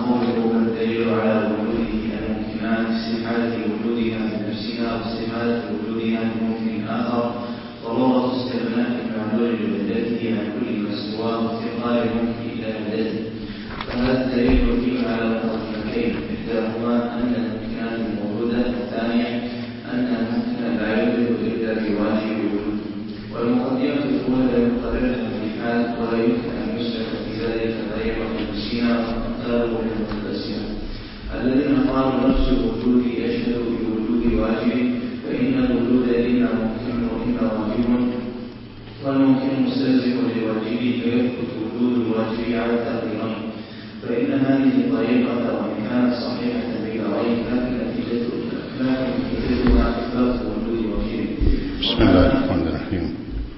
قوله الدليل على وجوده الممكنات في حالة وجودها في نفسها واستحالة وجودها في ممكن آخر، ضرورة استغناء المعلول بذاته عن كل ما سواه وافتقار الممكن إلى ذاته. فهذا الدليل يجيب على مقدمتين، إحداهما أن الممكنات الموجودة، والثانية أن الممكن لا يوجد إلا بواجب وجوده. والمقدمة الأولى لا يقررها في حال ولا يمكن أن يسلك في ذلك طريقة المسيح وأمثاله من المتبسمة الذين قالوا نفس الوجود يشهد بوجود واجب، فإن الوجود إما ممكن وإما واجب، والممكن مستلزم لواجبه فيثبت وجود الواجب على التقديرين. فإن هذه الطريقة وإن كانت صحيحة بلا ريب لكن نتيجتها إثبات وجود واجب. بسم الله الرحمن الرحيم.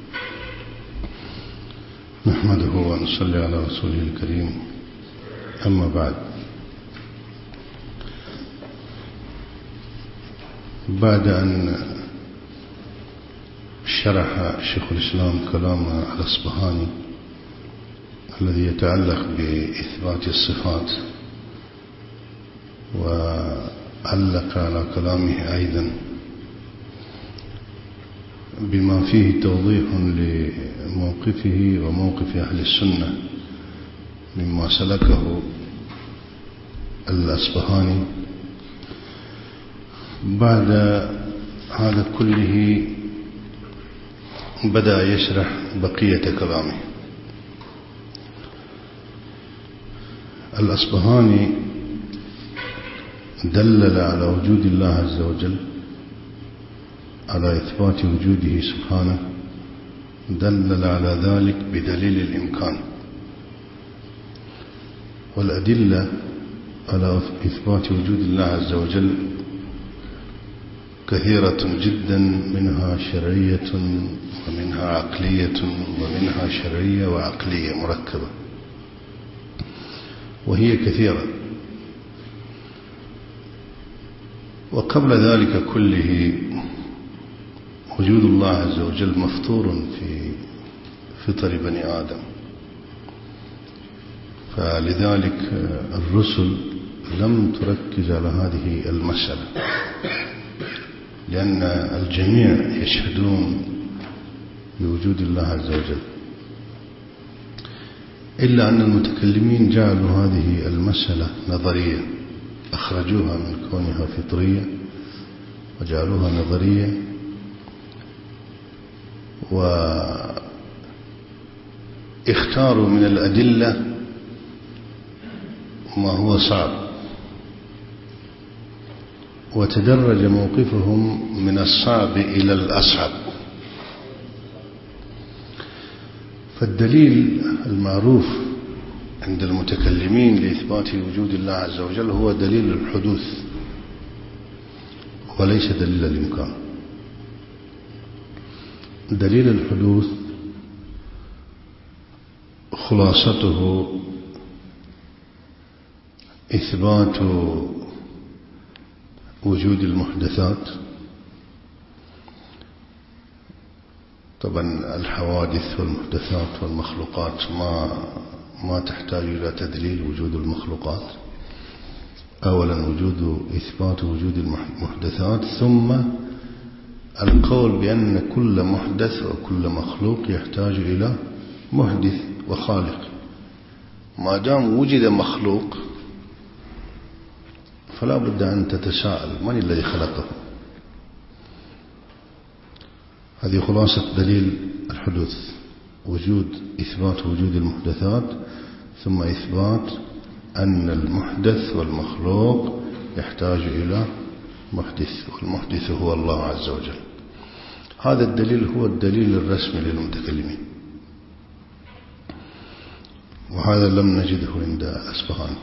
نحمده ونصلي على رسوله الكريم. أما بعد، بعد أن شرح شيخ الإسلام كلام الأصبهاني الذي يتعلق بإثبات الصفات، وعلق على كلامه أيضا بما فيه توضيح لموقفه وموقف أهل السنة مما سلكه الأصبهاني، بعد هذا كله بدأ يشرح بقية كلامه. الأصبهاني دلل على وجود الله عز وجل، على إثبات وجوده سبحانه، دلل على ذلك بدليل الإمكان. والأدلة على إثبات وجود الله عز وجل كثيرة جدا، منها شرعية ومنها عقلية ومنها شرعية وعقلية مركبة، وهي كثيرة. وقبل ذلك كله وجود الله عز وجل مفطور في فطر بني آدم، فلذلك الرسل لم تركز على هذه المسألة، لأن الجميع يشهدون بوجود الله عز وجل، إلا أن المتكلمين جعلوا هذه المسألة نظرية، أخرجوها من كونها فطرية وجعلوها نظرية، واختاروا من الأدلة ما هو صعب، وتدرج موقفهم من الصعب إلى الأصعب. فالدليل المعروف عند المتكلمين لإثبات وجود الله عز وجل هو دليل الحدوث وليس دليل الإمكان. دليل الحدوث خلاصته إثبات وجود المحدثات. طبعا الحوادث والمحدثات والمخلوقات ما تحتاج إلى تدليل وجود المخلوقات. أولا إثبات وجود المحدثات، ثم القول بأن كل محدث وكل مخلوق يحتاج إلى محدث وخالق. ما دام وجد مخلوق فلا بد أن تتساءل من الذي خلقه. هذه خلاصة دليل الحدوث، إثبات وجود المحدثات، ثم إثبات أن المحدث والمخلوق يحتاج إلى محدث، والمحدث هو الله عز وجل. هذا الدليل هو الدليل الرسمي للمتكلمين، وهذا لم نجده عند الأصبهاني.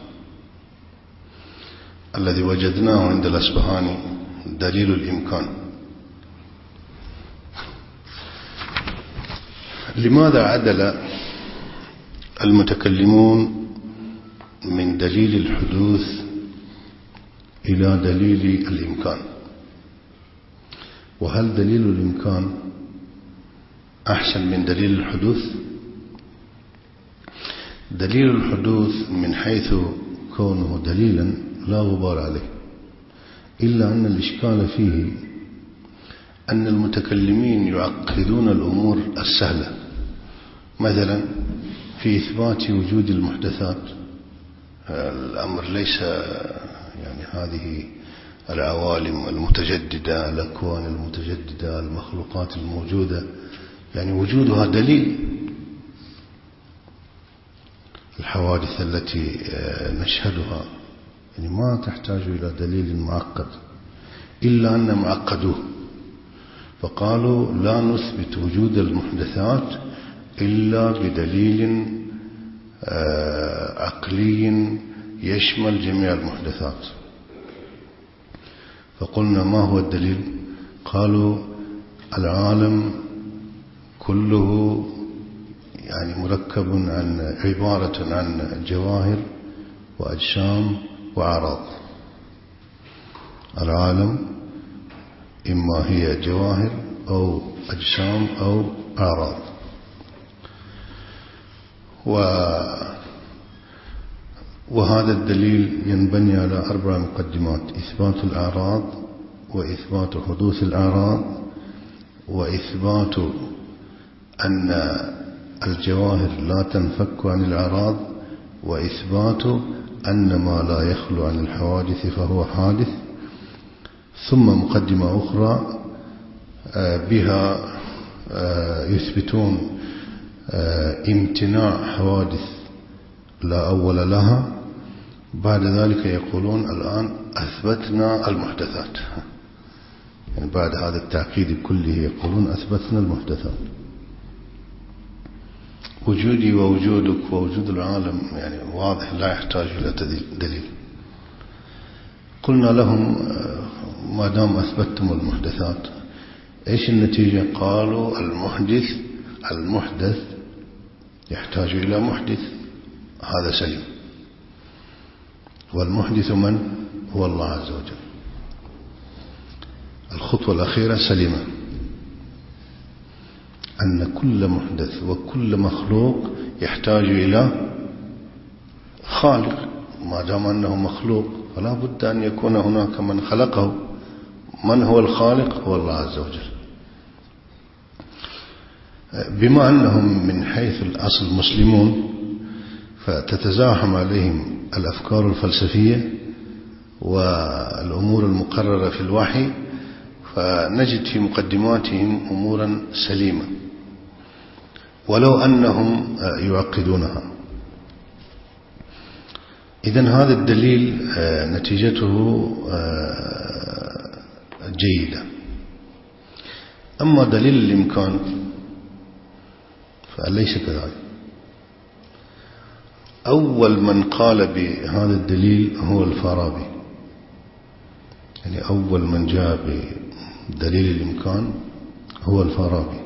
الذي وجدناه عند الأصبهاني دليل الإمكان. لماذا عدل المتكلمون من دليل الحدوث إلى دليل الإمكان؟ وهل دليل الإمكان أحسن من دليل الحدوث؟ دليل الحدوث من حيث كونه دليلا لا غبار عليه، إلا أن الإشكال فيه أن المتكلمين يعقدون الأمور السهلة. مثلا في إثبات وجود المحدثات، الأمر ليس يعني هذه العوالم المتجددة، الأكوان المتجددة، المخلوقات الموجودة، يعني وجودها دليل. الحوادث التي نشهدها يعني ما تحتاج إلى دليل معقد، إلا أن معقدوه، فقالوا لا نثبت وجود المحدثات إلا بدليل عقلي يشمل جميع المحدثات. فقلنا ما هو الدليل؟ قالوا العالم كله يعني مركب عن عبارة عن جواهر وأجسام وأعراض. العالم إما هي جواهر أو أجسام أو أعراض. وهذا الدليل ينبني على 4 مقدمات: إثبات الأعراض، وإثبات حدوث الأعراض، وإثبات أن الجواهر لا تنفك عن الأعراض، وإثبات أن ما لا يخلو عن الحوادث فهو حادث. ثم مقدمة أخرى بها يثبتون امتناع حوادث لا أول لها. بعد ذلك يقولون الآن أثبتنا المحدثات، يعني بعد هذا التأكيد كله يقولون أثبتنا المحدثات. وجودي ووجودك ووجود العالم يعني واضح، لا يحتاج إلى دليل. قلنا لهم ما دام أثبتتم المحدثات إيش النتيجة؟ قالوا المحدث يحتاج إلى محدث، هذا سليم. والمحدث من؟ هو الله عز وجل. الخطوة الأخيرة سليمة، أن كل محدث وكل مخلوق يحتاج إلى خالق. ما دام أنه مخلوق فلا بد أن يكون هناك من خلقه. من هو الخالق؟ هو الله عز وجل. بما أنهم من حيث الأصل مسلمون فتتزاحم عليهم الأفكار الفلسفية والأمور المقررة في الوحي، فنجد في مقدماتهم أمورا سليمة ولو أنهم يعقدونها. إذن هذا الدليل نتيجته جيدة. أما دليل الإمكان فليس كذلك. أول من قال بهذا الدليل هو الفارابي، يعني أول من جاء بدليل الإمكان هو الفارابي.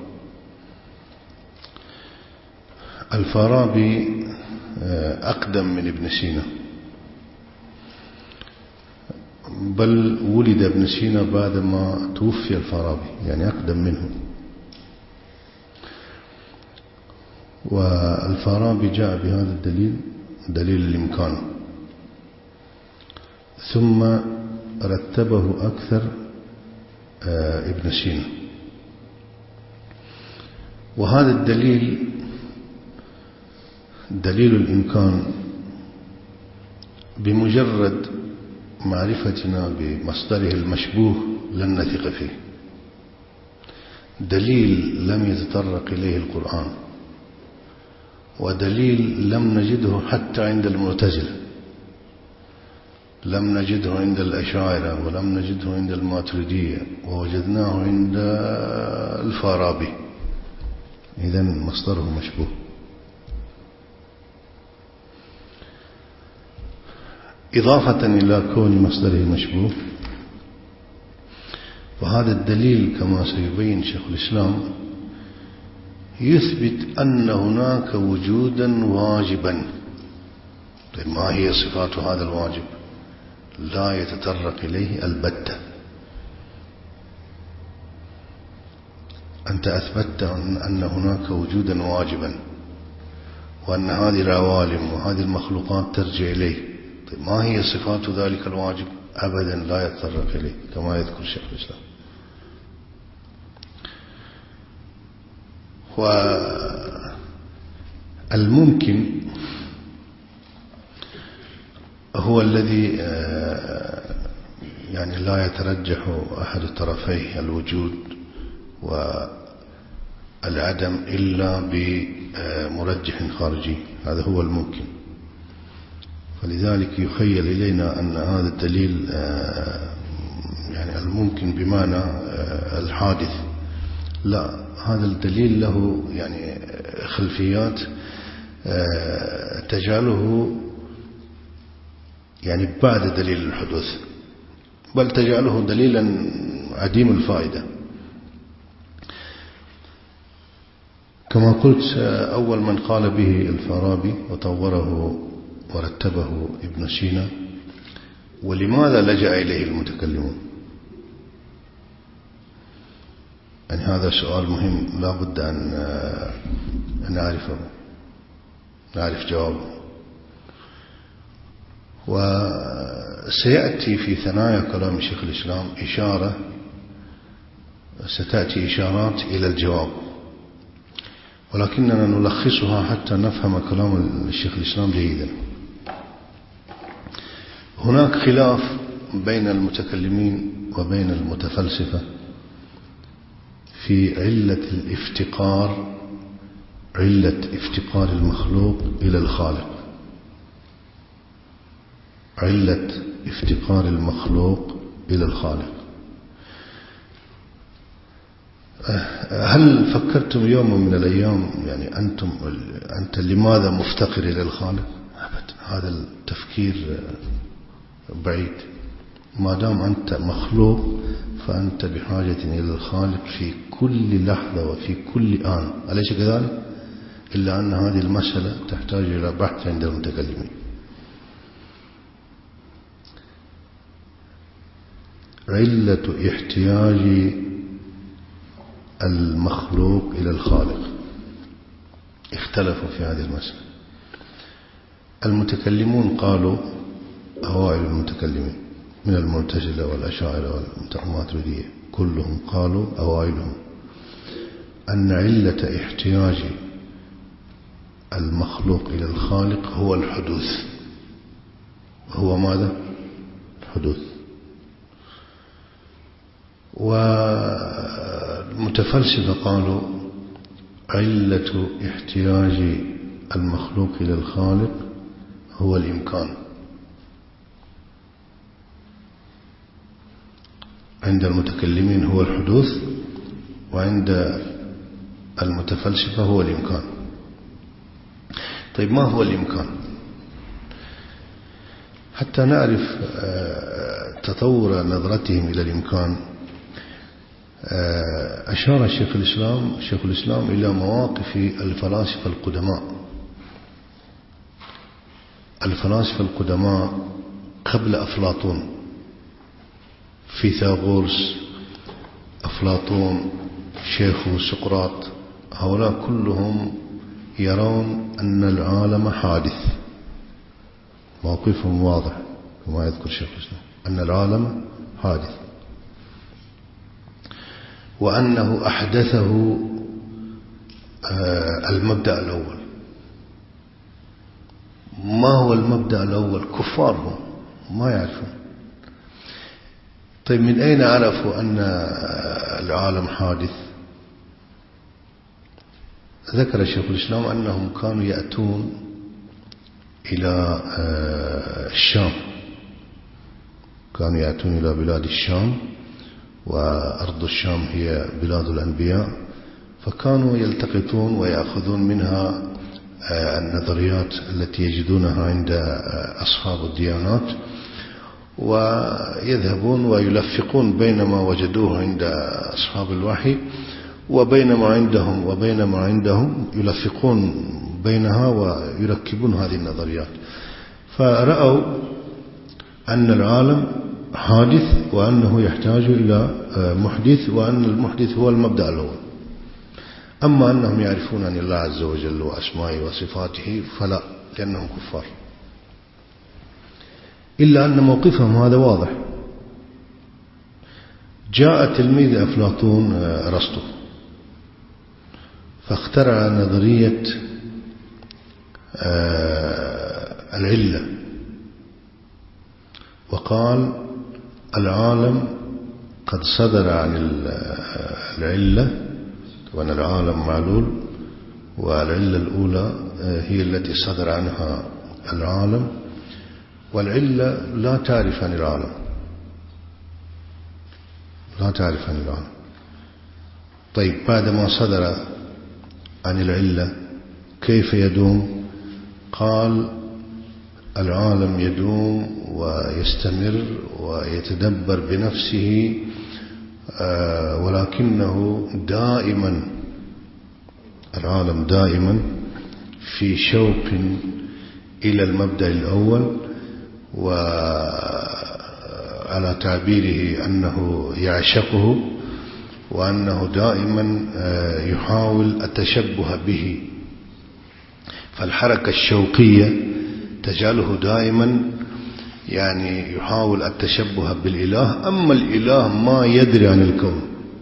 الفارابي أقدم من ابن سينا، بل ولد ابن سينا بعدما توفي الفارابي، يعني أقدم منه. والفارابي جاء بهذا الدليل، دليل الإمكان، ثم رتبه أكثر ابن سينا. وهذا الدليل دليل الإمكان بمجرد معرفتنا بمصدره المشبوه لن نثق فيه. دليل لم يتطرق إليه القرآن، ودليل لم نجده حتى عند المعتزلة، لم نجده عند الأشاعرة، ولم نجده عند الماتريدية، ووجدناه عند الفارابي. إذن مصدره مشبوه. إضافة إلى كون مصدره مشبوه، وهذا الدليل كما سيبين شيخ الإسلام يثبت أن هناك وجودا واجبا. ما هي صفات هذا الواجب؟ لا يتطرق إليه البتة. أنت أثبتت أن هناك وجودا واجبا، وأن هذه العوالم وهذه المخلوقات ترجع إليه. ما هي صفات ذلك الواجب؟ أبدا لا يتطرق إليه كما يذكر شيخ الإسلام. والممكن هو الذي يعني لا يترجح أحد طرفيه الوجود والعدم إلا بمرجح خارجي، هذا هو الممكن. فلذلك يخيل إلينا أن هذا الدليل يعني الممكن بمعنى الحادث، لا، هذا الدليل له يعني خلفيات تجعله يعني بعد دليل الحدوث، بل تجعله دليلا عديم الفائدة. كما قلت أول من قال به الفارابي وطوره ورتبه ابن سينا. ولماذا لجأ إليه المتكلمون؟ يعني هذا سؤال مهم لا بد أن نعرف جوابه. وسيأتي في ثنايا كلام شيخ الإسلام ستأتي إشارات إلى الجواب، ولكننا نلخصها حتى نفهم كلام الشيخ الإسلام جيدا. هناك خلاف بين المتكلمين وبين المتفلسفة في علة افتقار المخلوق إلى الخالق. علة افتقار المخلوق إلى الخالق. هل فكرتم يوم من الأيام يعني أنت لماذا مفتقر إلى الخالق؟ أبدا، هذا التفكير بعيد. ما دام أنت مخلوق فأنت بحاجة إلى الخالق في كل لحظة وفي كل آن، أليس كذلك؟ إلا أن هذه المسألة تحتاج إلى بحث عند المتكلمين. علة احتياج المخلوق إلى الخالق، اختلفوا في هذه المسألة. المتكلمون قالوا، أوائل المتكلمين من المعتزلة والأشاعرة والماتريدية كلهم قالوا، أوائلهم، أن علة احتياج المخلوق إلى الخالق هو الحدوث. هو ماذا؟ الحدوث. والمتفلسفة قالوا علة احتياج المخلوق إلى الخالق هو الإمكان. عند المتكلمين هو الحدوث، وعند المتفلسفة هو الإمكان. طيب، ما هو الإمكان؟ حتى نعرف تطور نظرتهم إلى الإمكان، أشار شيخ الإسلام إلى مواقف الفلاسفة القدماء. الفلاسفة القدماء قبل أفلاطون، فيثاغورس، أفلاطون، شيخ سقراط، هؤلاء كلهم يرون أن العالم حادث. موقفهم واضح كما يذكر شيخ الإسلام، أن العالم حادث، وأنه أحدثه المبدأ الأول. ما هو المبدأ الأول؟ كفارهم ما يعرفون. طيب، من أين عرفوا أن العالم حادث؟ ذكر شيخ الإسلام أنهم كانوا يأتون إلى الشام، كانوا يأتون إلى بلاد الشام، وأرض الشام هي بلاد الأنبياء، فكانوا يلتقطون ويأخذون منها النظريات التي يجدونها عند أصحاب الديانات، ويذهبون ويلفقون بين ما وجدوه عند أصحاب الوحي وبين ما عندهم يلفقون بينها ويركبون هذه النظريات. فرأوا أن العالم حادث، وأنه يحتاج إلى محدث، وأن المحدث هو المبدأ الأول. أما أنهم يعرفون أن الله عز وجل وأسمائه وصفاته فلا، لأنهم كفار. إلا أن موقفهم هذا واضح. جاء تلميذ أفلاطون أرسطو فاخترع نظرية العلة، وقال العالم قد صدر عن العلة، وأن العالم معلول، والعلة الأولى هي التي صدر عنها العالم، والعلة لا تعرف عن العالم، لا تعرف عن العالم. طيب بعدما صدر عن العلة كيف يدوم؟ قال العالم يدوم ويستمر ويتدبر بنفسه، ولكنه دائما، العالم دائما في شوق إلى المبدأ الأول، وعلى تعبيره أنه يعشقه، وأنه دائما يحاول التشبه به. فالحركة الشوقية تجعله دائما يعني يحاول التشبه بالإله، أما الإله ما يدري عن الكون.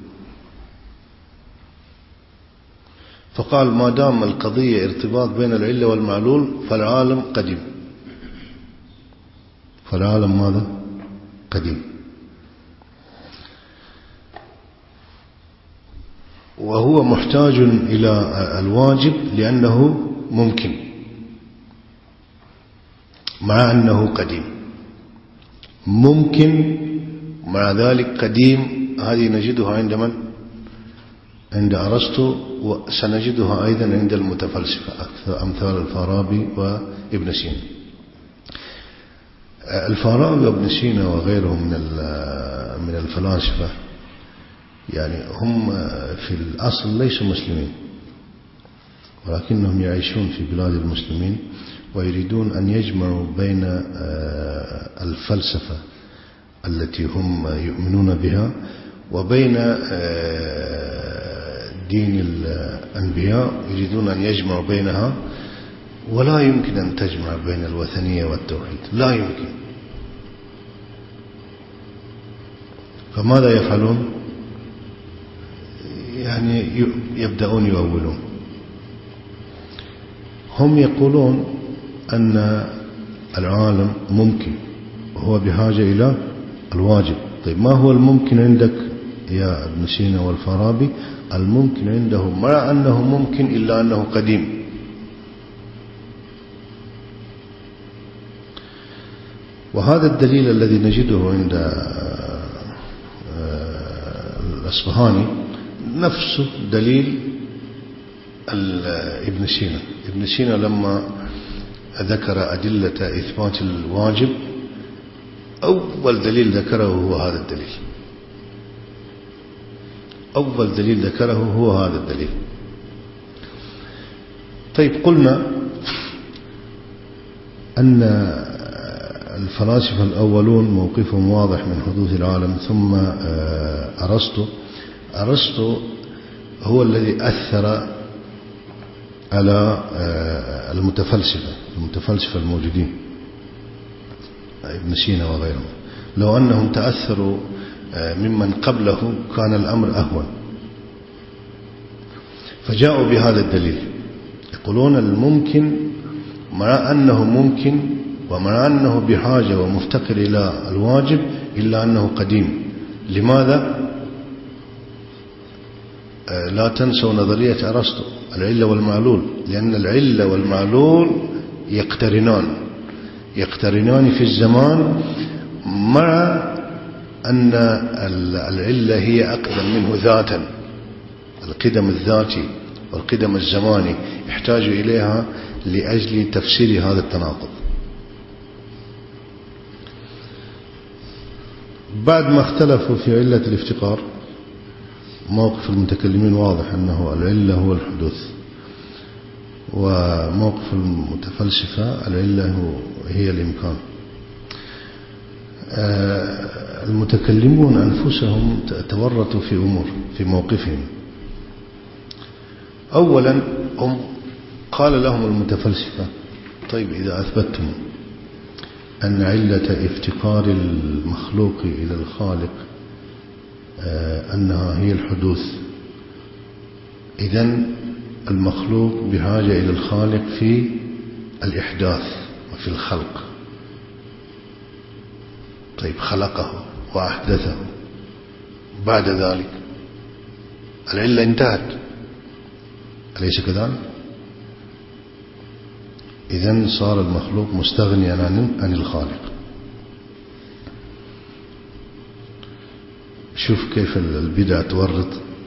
فقال ما دام القضية ارتباط بين العلة والمعلول فالعالم قديم، فالعالم ماذا؟ قديم. وهو محتاج إلى الواجب لأنه ممكن مع أنه قديم، ممكن مع ذلك قديم. هذه نجدها عند من؟ عند أرسطو، وسنجدها أيضا عند المتفلسفة أمثال الفارابي وابن سينا. الفارابي وابن سينا وغيرهم من الفلاسفة يعني هم في الأصل ليسوا مسلمين، ولكنهم يعيشون في بلاد المسلمين ويريدون أن يجمعوا بين الفلسفة التي هم يؤمنون بها وبين دين الأنبياء، يريدون أن يجمعوا بينها، ولا يمكن أن تجمع بين الوثنية والتوحيد، لا يمكن. فماذا يفعلون؟ يعني يبدأون يؤولون. هم يقولون أن العالم ممكن وهو بحاجة إلى الواجب. طيب ما هو الممكن عندك يا ابن سينا والفارابي؟ الممكن عنده مع أنه ممكن إلا أنه قديم. وهذا الدليل الذي نجده عند الأصبهاني نفسه دليل ابن سينا. ابن سينا لما ذكر أدلة إثبات الواجب أول دليل ذكره هو هذا الدليل، أول دليل ذكره هو هذا الدليل. طيب قلنا أن الفلاسفة الأولون موقفهم واضح من حدوث العالم، ثم أرسطو هو الذي أثر على المتفلسفة الموجودين ابن سينا وغيرهم. لو أنهم تأثروا ممن قبله كان الأمر أهون. فجاءوا بهذا الدليل، يقولون الممكن مع أنه ممكن ومع أنه بحاجة ومفتقر إلى الواجب إلا أنه قديم. لماذا؟ لا تنسوا نظرية أرسطو العلة والمعلول، لأن العلة والمعلول يقترنان في الزمان، مع أن العلة هي أقدم منه ذاتا. القدم الذاتي والقدم الزماني يحتاج إليها لأجل تفسير هذا التناقض. بعد ما اختلفوا في علة الافتقار، موقف المتكلمين واضح أنه العلة هو الحدوث، وموقف المتفلسفة العلة هي الإمكان. المتكلمون أنفسهم تورطوا في أمور في موقفهم. أولا قال لهم المتفلسفة طيب إذا أثبتتم أن علة افتقار المخلوق إلى الخالق أنها هي الحدوث، إذن المخلوق بحاجة إلى الخالق في الإحداث وفي الخلق. طيب خلقه وأحدثه، بعد ذلك العلة انتهت، أليس كذلك؟ إذن صار المخلوق مستغنيا عن الخالق. شوف كيف البدع تورط،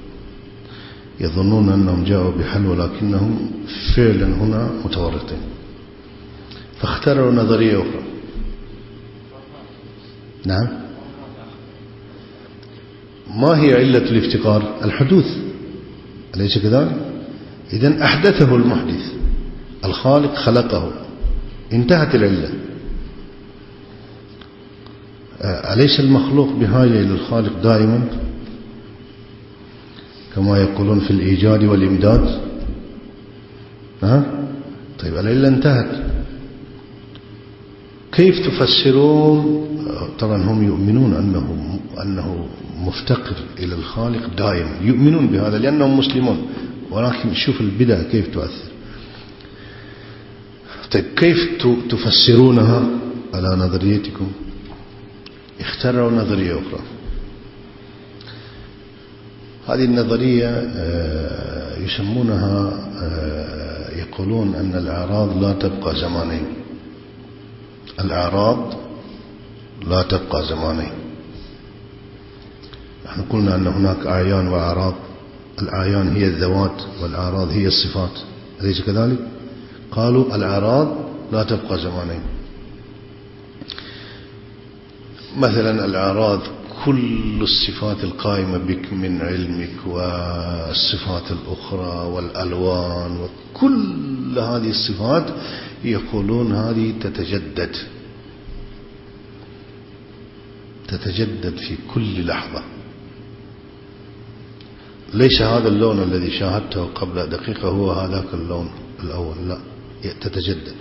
يظنون أنهم جاءوا بحل ولكنهم فعلا هنا متورطين، فاخترعوا نظرية أخرى. نعم، ما هي علة الافتقار؟ الحدوث، أليس كذلك؟ إذن أحدثه المحدث، الخالق خلقه، انتهت العلة. أليس المخلوق بحاجة إلى الخالق دائما كما يقولون في الإيجاد والإمداد؟ طيب العلة انتهت، كيف تفسرون؟ طبعا هم يؤمنون أنه مفتقر إلى الخالق دائما، يؤمنون بهذا لأنهم مسلمون، ولكن شوف البدع كيف تؤثر. طيب كيف تفسرونها على نظريتكم؟ اخترعوا نظرية أخرى. هذه النظرية يسمونها، يقولون أن الأعراض لا تبقى زمانين. الأعراض لا تبقى زمانين. نحن قلنا أن هناك أعيان وأعراض، الأعيان هي الذوات والأعراض هي الصفات، أليس كذلك؟ قالوا الأعراض لا تبقى زمانين. مثلا الأعراض كل الصفات القائمة بك من علمك والصفات الأخرى والألوان وكل هذه الصفات يقولون هذه تتجدد في كل لحظة. ليس هذا اللون الذي شاهدته قبل دقيقة هو هذاك اللون الأول، لا، تتجدد.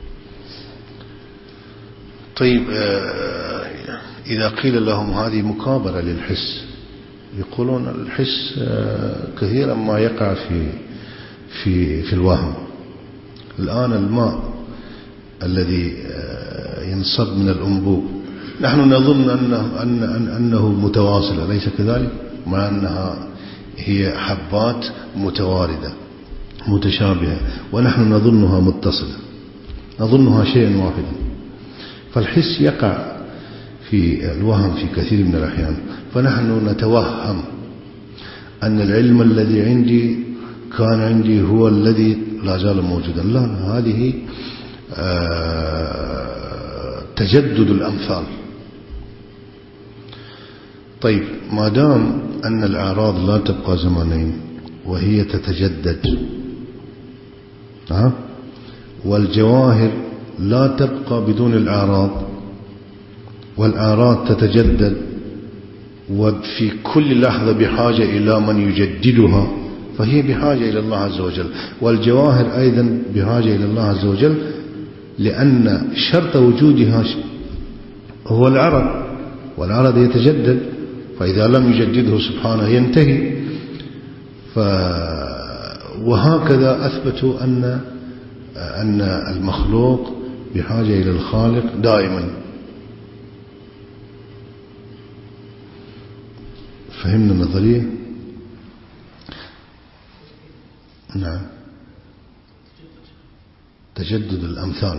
طيب إذا قيل لهم هذه مكابرة للحس، يقولون الحس كثيرا ما يقع في الوهم. الآن الماء الذي ينصب من الأنبوب نحن نظن أنه متواصل، أليس كذلك؟ مع أنها هي حبات متواردة متشابهة، ونحن نظنها متصلة، نظنها شيئا واحدا. فالحس يقع في الوهم في كثير من الأحيان، فنحن نتوهم أن العلم الذي عندي كان عندي هو الذي لا زال موجودا. لا، هذه تجدد الأمثال. طيب ما دام أن الأعراض لا تبقى زمانين وهي تتجدد، والجواهر لا تبقى بدون الأعراض، والأعراض تتجدد وفي كل لحظة بحاجة إلى من يجددها، فهي بحاجة إلى الله عز وجل. والجواهر أيضا بحاجة إلى الله عز وجل، لأن شرط وجودها هو العرض، والعرض يتجدد، فإذا لم يجدده سبحانه ينتهي. وهكذا أثبتوا أن المخلوق بحاجة إلى الخالق دائما. فهمنا النظرية؟ نعم. تجدد الأمثال،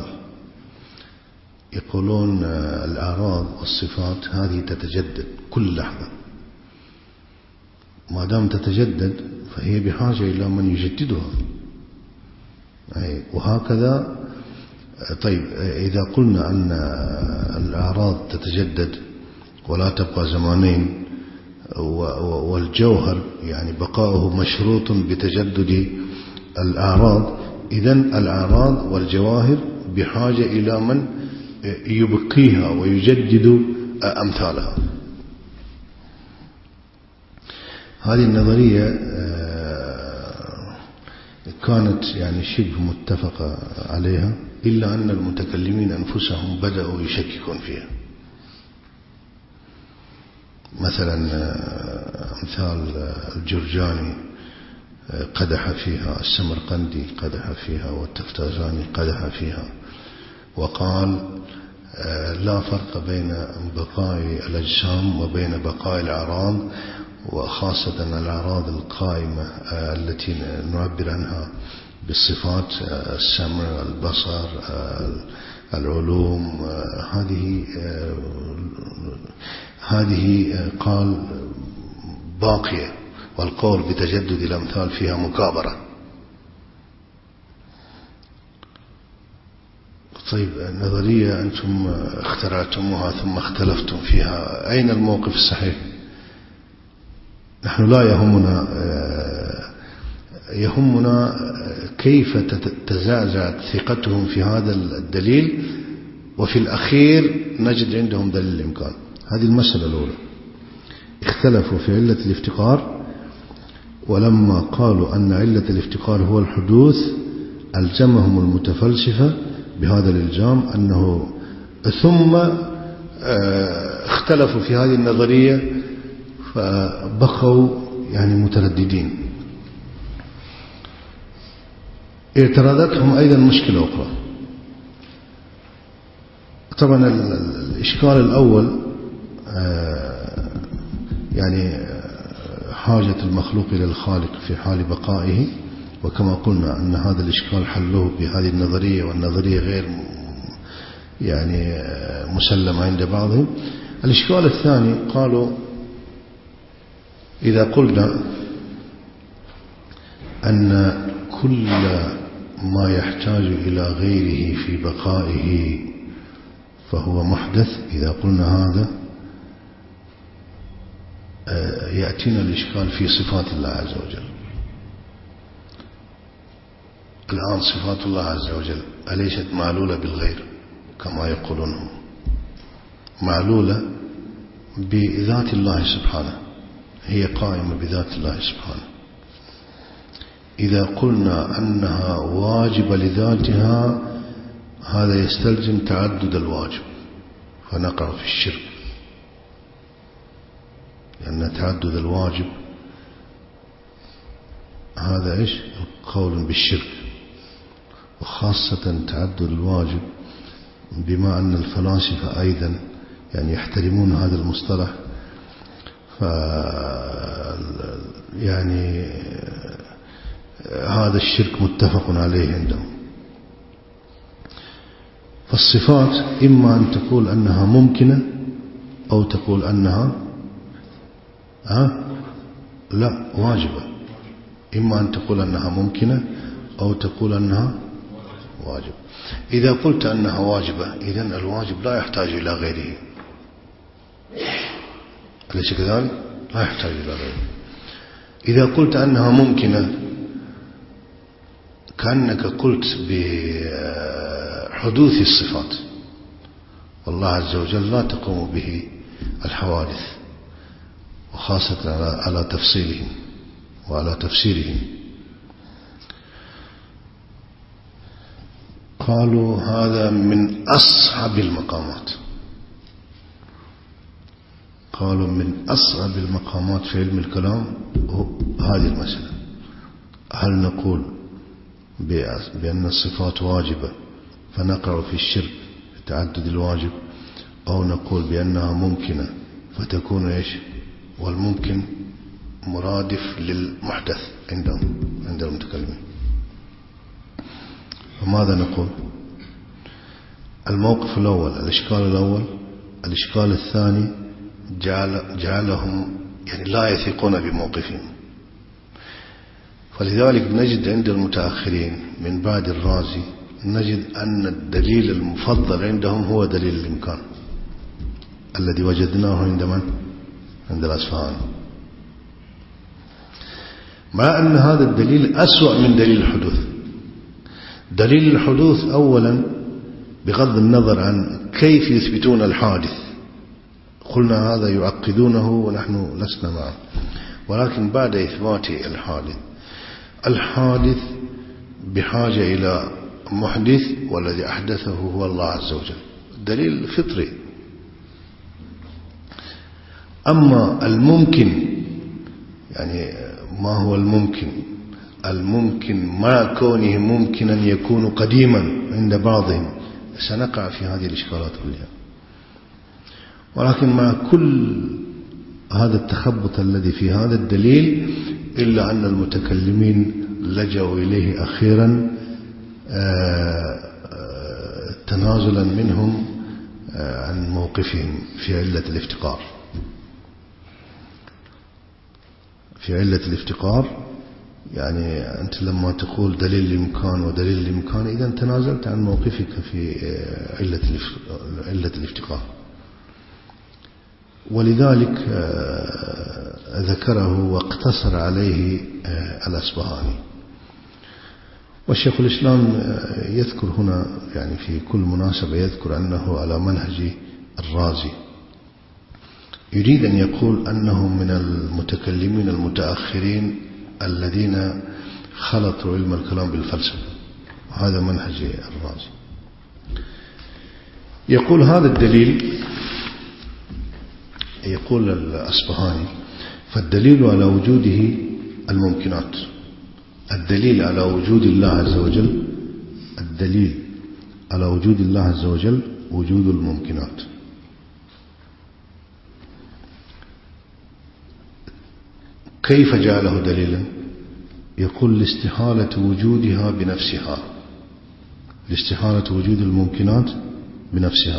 يقولون الأعراض والصفات هذه تتجدد كل لحظة، ما دام تتجدد فهي بحاجة إلى من يجددها. وهكذا. طيب إذا قلنا أن الأعراض تتجدد ولا تبقى زمانين، والجوهر يعني بقاؤه مشروط بتجدد الأعراض، إذن الأعراض والجواهر بحاجة إلى من يبقيها ويجدد أمثالها. هذه النظرية كانت يعني شبه متفقة عليها، إلا أن المتكلمين أنفسهم بدأوا يشككون فيها. مثلا أمثال الجرجاني قدح فيها، السمرقندي قدح فيها، والتفتازاني قدح فيها، وقال لا فرق بين بقاء الأجسام وبين بقاء الأعراض، وخاصة الأعراض القائمة التي نعبر عنها بالصفات، السمع، البصر، العلوم، هذه قال باقية، والقول بتجدد الأمثال فيها مكابرة. طيب، نظرية أنتم اخترعتموها ثم اختلفتم فيها، أين الموقف الصحيح؟ نحن لا يهمنا كيف تزعزعت ثقتهم في هذا الدليل، وفي الأخير نجد عندهم دليل الإمكان. هذه المسألة الأولى. اختلفوا في علة الافتقار، ولما قالوا أن علة الافتقار هو الحدوث ألزمهم المتفلسفة بهذا الإلزام أنه، ثم اختلفوا في هذه النظرية فبقوا يعني مترددين. اعتراضاتهم أيضا مشكلة أخرى. طبعا الإشكال الأول يعني حاجة المخلوق إلى الخالق في حال بقائه، وكما قلنا أن هذا الإشكال حلوه بهذه النظرية، والنظرية غير يعني مسلمة عند بعضهم. الإشكال الثاني قالوا إذا قلنا أن كل ما يحتاج إلى غيره في بقائه فهو محدث، إذا قلنا هذا يأتينا الإشكال في صفات الله عز وجل. الآن صفات الله عز وجل أليست معلولة بالغير كما يقولون؟ معلولة بذات الله سبحانه، هي قائمة بذات الله سبحانه. إذا قلنا أنها واجبة لذاتها هذا يستلزم تعدد الواجب، فنقع في الشرك، لأن تعدد الواجب هذا إيش؟ قول بالشرك، وخاصة تعدد الواجب بما أن الفلاسفة أيضا يعني يحترمون هذا المصطلح، يعني هذا الشرك متفق عليه عندهم. فالصفات إما أن تقول أنها ممكنة أو تقول أنها لا واجبة. إما أن تقول أنها ممكنة أو تقول أنها واجبة. إذا قلت أنها واجبة إذن الواجب لا يحتاج إلى غيره، أليس كذلك؟ لا يحتاج إلى غيره. إذا قلت أنها ممكنة كأنك قلت بحدوث الصفات، والله عز وجل لا تقوم به الحوادث، وخاصة على تفصيلهم وعلى تفسيرهم. قالوا هذا من أصعب المقامات، قالوا من أصعب المقامات في علم الكلام هذه المسألة. هل نقول بأن الصفات واجبة فنقع في الشرك تعدد الواجب، أو نقول بأنها ممكنة فتكون إيش؟ والممكن مرادف للمحدث عندهم عند المتكلمين. فماذا نقول؟ الموقف الأول الإشكال الأول. الإشكال الثاني جعلهم يعني لا يثقون بموقفهم، فلذلك نجد عند المتأخرين من بعد الرازي نجد أن الدليل المفضل عندهم هو دليل الإمكان الذي وجدناه عند من؟ عند الأصفهاني، مع أن هذا الدليل أسوأ من دليل الحدوث. دليل الحدوث أولا بغض النظر عن كيف يثبتون الحادث، قلنا هذا يعقدونه ونحن لسنا معه، ولكن بعد إثبات الحادث بحاجة إلى محدث، والذي أحدثه هو الله عز وجل، دليل فطري. أما الممكن، يعني ما هو الممكن؟ الممكن مع كونه ممكنا يكون قديما عند بعضهم، سنقع في هذه الإشكالات كلها. ولكن مع كل هذا التخبط الذي في هذا الدليل، إلا أن المتكلمين لجأوا إليه أخيرا تنازلا منهم عن موقفهم في علة الافتقار. في علة الافتقار يعني أنت لما تقول دليل الإمكان ودليل الإمكان، إذا تنازلت عن موقفك في علة الافتقار. ولذلك ذكره واقتصر عليه الأصبهاني. والشيخ الإسلام يذكر هنا يعني في كل مناسبة يذكر أنه على منهج الرازي، يريد أن يقول أنهم من المتكلمين المتأخرين الذين خلطوا علم الكلام بالفلسفة، هذا منهج الرازي. يقول هذا الدليل، يقول الأصبهاني: فالدليل على وجوده الممكنات. الدليل على وجود الله عز وجل، الدليل على وجود الله عز وجل وجود الممكنات. كيف جعله دليلا؟ يقول لاستحالة وجودها بنفسها، لاستحالة وجود الممكنات بنفسها،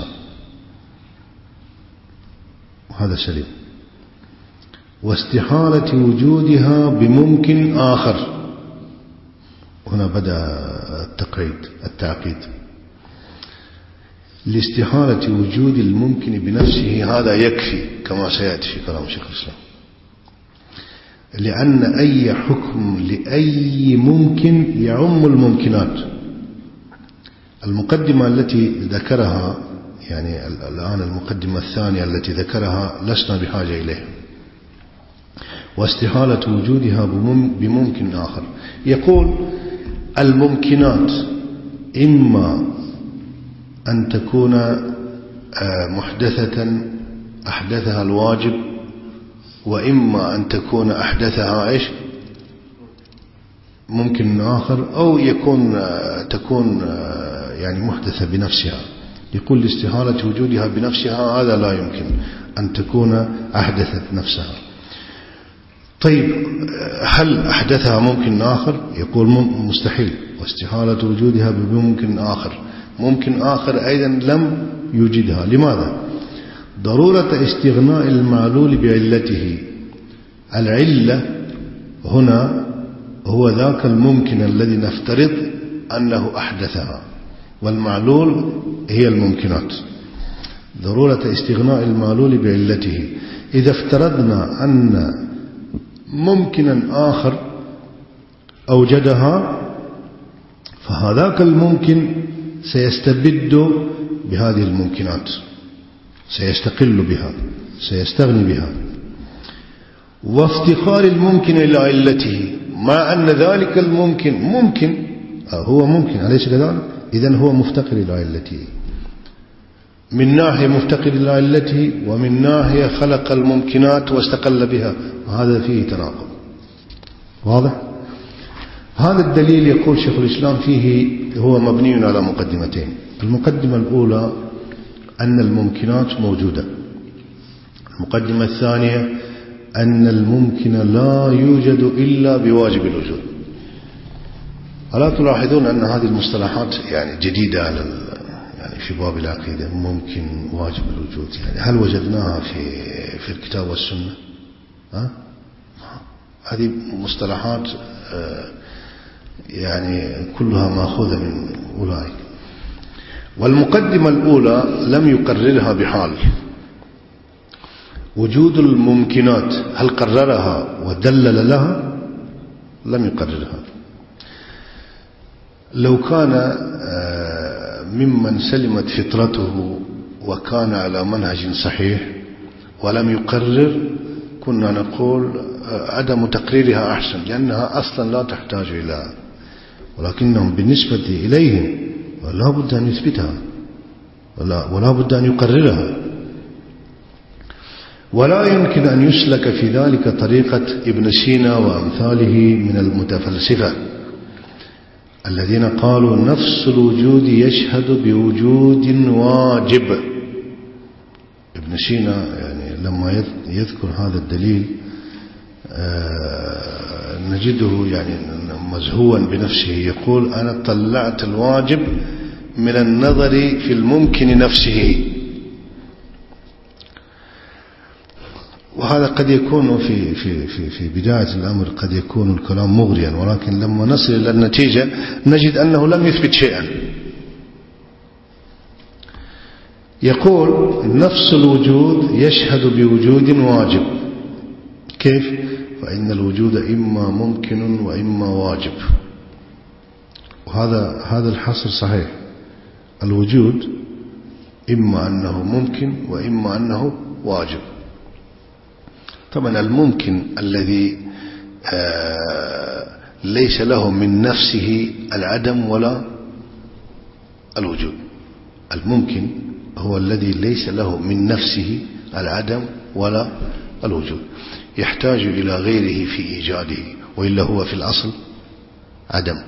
وهذا سليم. واستحالة وجودها بممكن آخر، هنا بدأ التعقيد. لاستحالة وجود الممكن بنفسه هذا يكفي كما سيأتي في كلام شيخ الإسلام، لأن أي حكم لأي ممكن يعم الممكنات. المقدمة التي ذكرها، يعني الآن المقدمة الثانية التي ذكرها لسنا بحاجة إليها. واستحالة وجودها بممكن آخر. يقول الممكنات إما أن تكون محدثة أحدثها الواجب، وإما أن تكون أحدثها إيش ممكن آخر، أو تكون يعني محدثة بنفسها. يقول لاستحالة وجودها بنفسها هذا لا يمكن أن تكون أحدثت نفسها. طيب هل أحدثها ممكن آخر؟ يقول مستحيل. واستحالة وجودها بممكن آخر، ممكن آخر أيضا لم يوجدها. لماذا؟ ضرورة استغناء المعلول بعلته. العلة هنا هو ذاك الممكن الذي نفترض أنه أحدثها، والمعلول هي الممكنات. ضرورة استغناء المعلول بعلته. إذا افترضنا أن ممكنا آخر أوجدها، فهذاك الممكن سيستبد بهذه الممكنات، سيستقل بها، سيستغني بها. وافتقار الممكن إلى علته، مع أن ذلك الممكن ممكن، هو ممكن أليس كذلك؟ إذن هو مفتقر إلى علته، من ناحية مفتقر إلى علته، ومن ناحية خلق الممكنات واستقل بها، وهذا فيه تناقض. واضح؟ هذا الدليل يقول شيخ الإسلام فيه هو مبني على مقدمتين. المقدمة الأولى أن الممكنات موجودة. المقدمة الثانية أن الممكن لا يوجد إلا بواجب الوجود. ألا تلاحظون أن هذه المصطلحات يعني جديدة على يعني في باب العقيدة؟ ممكن، واجب الوجود، يعني هل وجدناها في الكتاب والسنة؟ هذه مصطلحات يعني كلها مأخوذة من أولئك. والمقدمة الأولى لم يقررها بحال. وجود الممكنات هل قررها ودلل لها؟ لم يقررها. لو كان ممن سلمت فطرته وكان على منهج صحيح ولم يقرر، كنا نقول عدم تقريرها أحسن، لأنها أصلا لا تحتاج إلى ولكنهم بالنسبة إليهم لا بد أن يثبتها ولا بد أن يقررها. ولا يمكن أن يسلك في ذلك طريقة ابن سينا وأمثاله من المتفلسفة الذين قالوا نفس الوجود يشهد بوجود واجب. ابن سينا يعني لما يذكر هذا الدليل نجده يعني مزهوا بنفسه، يقول أنا طلعت الواجب من النظر في الممكن نفسه. وهذا قد يكون في بداية الأمر قد يكون الكلام مغريا، ولكن لما نصل إلى النتيجة نجد أنه لم يثبت شيئا. يقول نفس الوجود يشهد بوجود واجب. كيف؟ فإن الوجود إما ممكن وإما واجب. وهذا الحصر صحيح. الوجود إما أنه ممكن وإما أنه واجب. طبعا الممكن الذي ليس له من نفسه العدم ولا الوجود. الممكن هو الذي ليس له من نفسه العدم ولا الوجود، يحتاج إلى غيره في إيجاده، وإلا هو في الأصل عدم.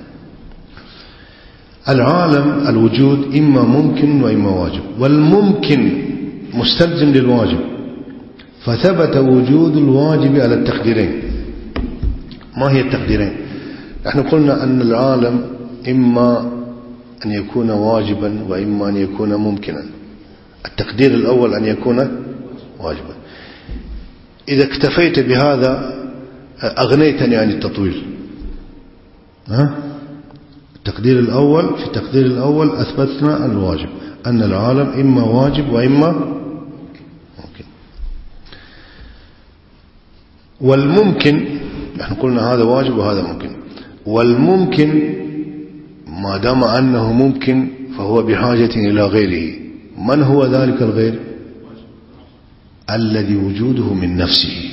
العالم الوجود إما ممكن وإما واجب، والممكن مستلزم للواجب، فثبت وجود الواجب على التقديرين. ما هي التقديرين؟ نحن قلنا أن العالم إما أن يكون واجبا وإما أن يكون ممكنا. التقدير الأول أن يكون واجبا. إذا اكتفيت بهذا أغنيتني عن التطويل. التقدير الأول، في التقدير الأول أثبتنا الواجب، أن العالم إما واجب وإما ممكن. والممكن نحن قلنا هذا واجب وهذا ممكن. والممكن ما دام أنه ممكن فهو بحاجة إلى غيره. من هو ذلك الغير؟ الذي وجوده من نفسه.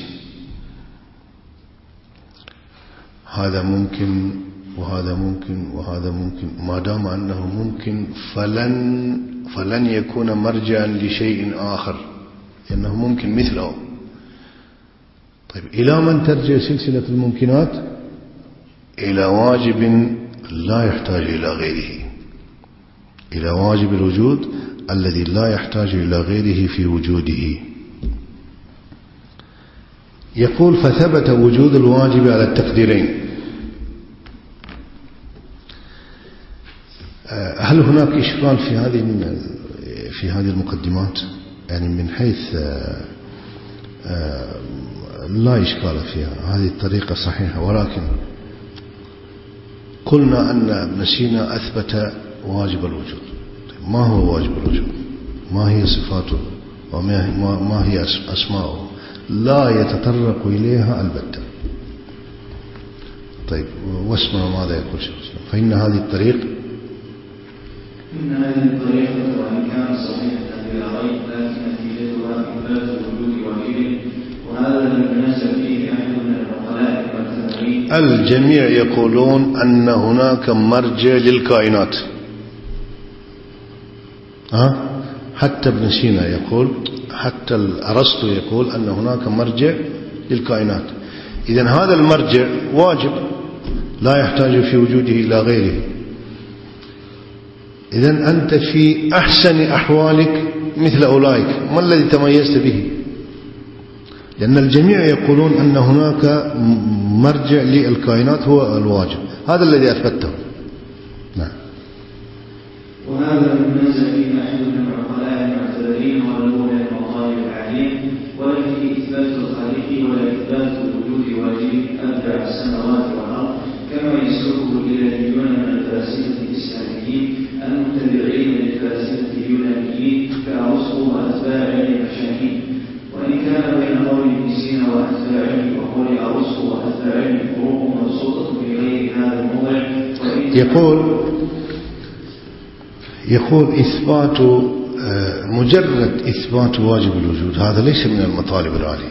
هذا ممكن وهذا ممكن وهذا ممكن. ما دام أنه ممكن فلن يكون مرجعا لشيء آخر، لأنه ممكن مثله. طيب إلى من ترجع سلسلة الممكنات؟ إلى واجب لا يحتاج إلى غيره، إلى واجب الوجود الذي لا يحتاج إلى غيره في وجوده. يقول فثبت وجود الواجب على التقديرين. هل هناك إشكال في هذه المقدمات؟ يعني من حيث لا إشكال فيها، هذه الطريقة صحيحة، ولكن قلنا أن ابن سينا أثبت واجب الوجود. ما هو واجب الوجود؟ ما هي صفاته؟ وما هي أسماؤه؟ لا يتطرق إليها البتة. طيب واسمع ماذا يقول شيخ الإسلام. فإن هذه الطريقة وإن كان صحيحة بلا ريب، لكن نتيجتها إثبات وجود واجب، وهذا لم ينزل فيه أحد من العقلاء والمعتبرين. الجميع يقولون أن هناك مرجع للكائنات. حتى ابن سينا يقول، حتى أرسطو يقول أن هناك مرجع للكائنات. إذن هذا المرجع واجب لا يحتاج في وجوده إلى غيره. إذن أنت في أحسن أحوالك مثل أولئك. ما الذي تميزت به؟ لأن الجميع يقولون أن هناك مرجع للكائنات هو الواجب. هذا الذي أثبته. نعم. وهذا لم ينزل فيه أحد من العقلاء المعتبرين والأولى المطالب العليم، ولا في إثبات الخالق ولا إثبات وجود واجب أبدع السماوات والأرض، كما يسوقه الإلهيون من الفلاسفة الإسلاميين المتبعين للفلاسفة اليونانيين كأرسطو وأتباعه المشاهير. وإن كان بين قول ابن سينا وأتباعه وقول أرسطو وأتباعه فروق مبسوطة في غير هذا الموضع. يقول إثبات مجرد إثبات واجب الوجود هذا ليس من المطالب العالية.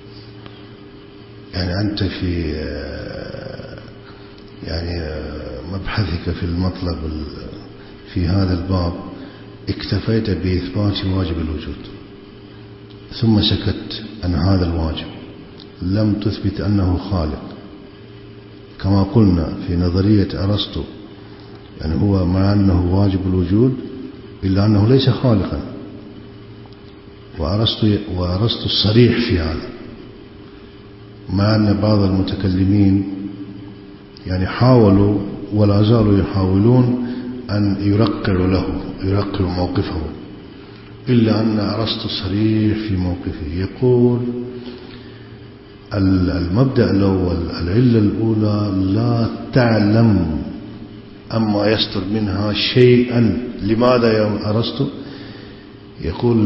يعني أنت في يعني مبحثك في المطلب في هذا الباب اكتفيت بإثبات واجب الوجود ثم سكت عن هذا الواجب، لم تثبت أنه خالق كما قلنا في نظرية أرسطو، يعني هو مع أنه واجب الوجود إلا أنه ليس خالقا، وأرسطو الصريح في هذا، مع أن بعض المتكلمين يعني حاولوا ولا زالوا يحاولون أن يرقعوا موقفه، إلا أن أرسطو صريح في موقفه، يقول المبدأ الأول العلة الأولى لا تعلم أما يصدر منها شيئا. لماذا يا أرسطو؟ يقول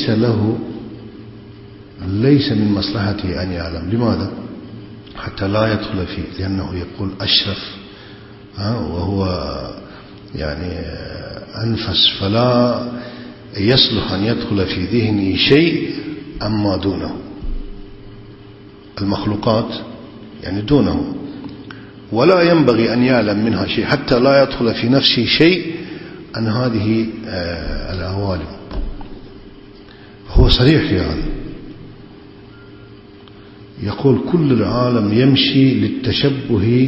ليس من مصلحته أن يعلم. لماذا؟ حتى لا يدخل فيه، لأنه يقول أشرف وهو يعني أنفس، فلا يصلح أن يدخل في ذهنه شيء أما دونه، المخلوقات يعني دونه، ولا ينبغي أن يعلم منها شيء حتى لا يدخل في نفسه شيء عن هذه العوالم. هو صريح في هذا، يقول كل العالم يمشي للتشبه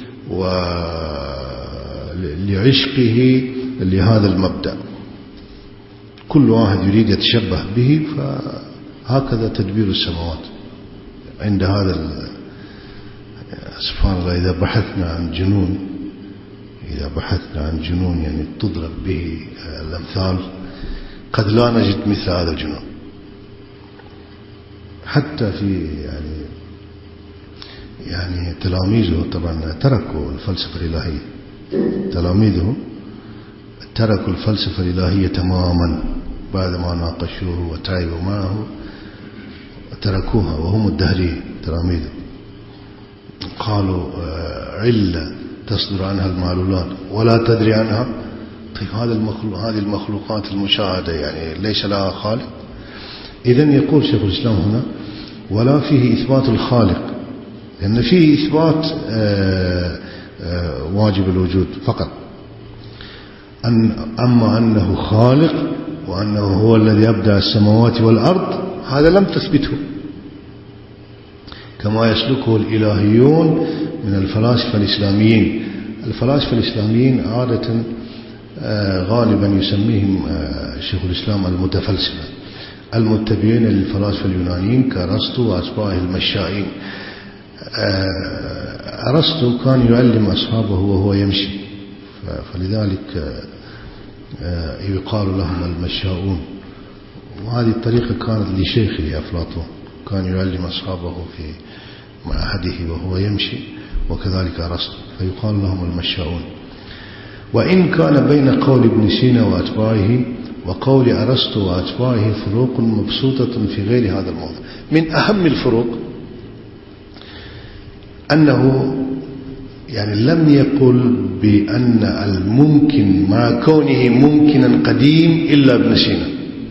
ولعشقه لهذا المبدأ، كل واحد يريد يتشبه به، فهكذا تدبير السماوات عند هذا. سبحان الله، إذا بحثنا عن جنون يعني تضرب به الأمثال، قد لا نجد مثل هذا الجنون. حتى في يعني تلاميذه طبعا تركوا الفلسفة الإلهية، تلاميذه تركوا الفلسفة الإلهية تماما بعدما ناقشوه وتعبوا معه، تركوها، وهم الدهرية تلاميذه. قالوا علة تصدر عنها المعلولات ولا تدري عنها. طيب هذه المخلوقات المشاهدة يعني ليس لها خالق؟ إذن يقول شيخ الإسلام هنا ولا فيه إثبات الخالق، لأن فيه إثبات واجب الوجود فقط، أما أنه خالق وأنه هو الذي أبدع السماوات والأرض هذا لم تثبته، كما يسلكه الإلهيون من الفلاسفة الإسلاميين. الفلاسفة الإسلاميين عادة غالبا يسميهم شيخ الإسلام المتفلسفة، المتبعين للفلاسفة اليونانيين كأرسطو وأتباعه المشائين. أرسطو كان يعلم أصحابه وهو يمشي، فلذلك يقال لهم المشاؤون، وهذه الطريقة كانت لشيخه أفلاطون، كان يعلم أصحابه في معهده وهو يمشي، وكذلك أرسطو، فيقال لهم المشاؤون. وإن كان بين قول ابن سينا وأتباعه وقول أرسطو وأتباعه فروق مبسوطة في غير هذا الموضوع. من أهم الفروق أنه يعني لم يقل بأن الممكن مع كونه ممكنا قديم إلا ابن سينا،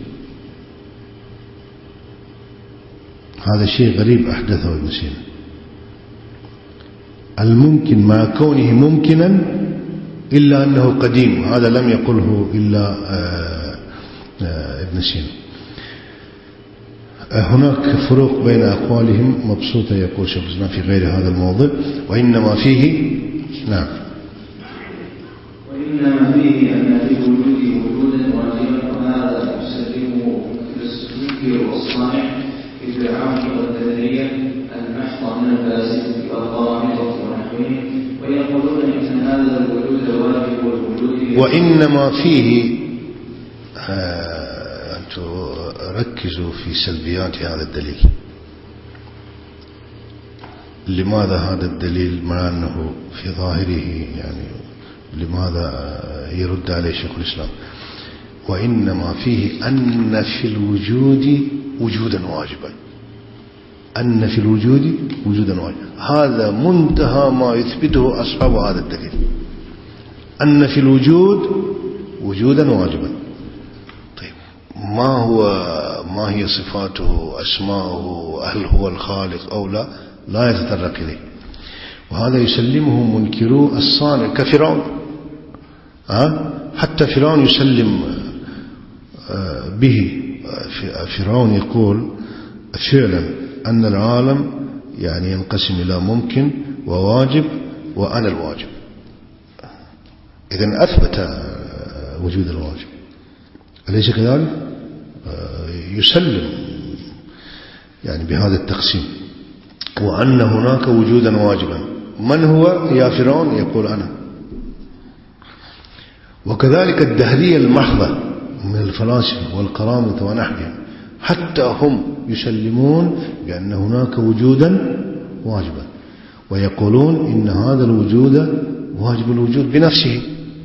هذا شيء غريب أحدثه ابن سينا، الممكن مع كونه ممكنا إلا أنه قديم، هذا لم يقله إلا ابن سينا. هناك فروق بين أقوالهم مبسوطة يقول شيخ الإسلام في غير هذا الموضوع، وإنما فيه نعم وإنما فيه أن في الوجود وجودا واجبا، وهذا يسلمه الفلسفي والصانع في العام والدهرية المحض من الفلاسفة والقرامطة ونحوهم، ويقولون إن هذا الوجود واجب الوجود. وإنما فيه ركزوا في سلبيات هذا الدليل. لماذا هذا الدليل مع أنه في ظاهره يعني لماذا يرد عليه شيخ الإسلام؟ وإنما فيه أن في الوجود وجودا واجبا، أن في الوجود وجودا واجبا، هذا منتهى ما يثبته أصحاب هذا الدليل، أن في الوجود وجودا واجبا. ما هي صفاته، أسماؤه، هل هو الخالق أو لا يتطرق إليه. وهذا يسلمه منكرو الصانع كفرعون. حتى فرعون يسلم به. فرعون يقول فعلا أن العالم يعني ينقسم إلى ممكن وواجب وأنا الواجب. إذن أثبت وجود الواجب، أليس كذلك؟ يسلم يعني بهذا التقسيم، وأن هناك وجودا واجبا. من هو يا فرعون؟ يقول أنا. وكذلك الدهرية المحضة من الفلاسفة والقرامطة ونحوهم، حتى هم يسلمون بأن هناك وجودا واجبا، ويقولون إن هذا الوجود واجب الوجود بنفسه.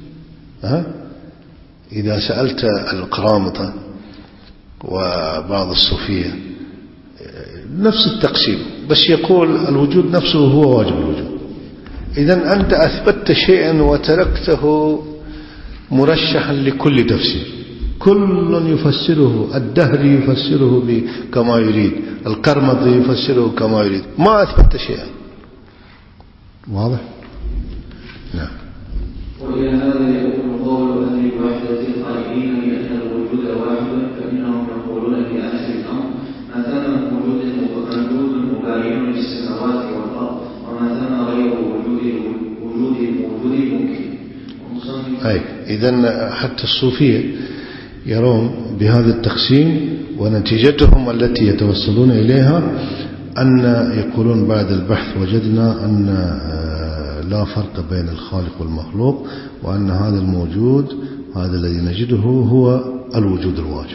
إذا سألت القرامطة وبعض الصوفية نفس التقسيم، بس يقول الوجود نفسه هو واجب الوجود. إذن أنت أثبتت شيئا وتركته مرشحا لكل تفسير، كل يفسره. الدهري يفسره كما يريد، القرمطي يفسره كما يريد، ما أثبت شيئا. واضح؟ نعم. وإلى هذا يكون قول أهل الوحدة القائلين بأن الوجود واحد، فإنهم يقولون بآخر الأمر ما ثم وجود مباين للسماوات والأرض، وما ثم غير وجود ممكن. إذن حتى الصوفية يرون بهذا التقسيم، ونتيجتهم التي يتوصلون إليها أن يقولون بعد البحث وجدنا أن لا فرق بين الخالق والمخلوق، وأن هذا الموجود هذا الذي نجده هو الوجود الواجب.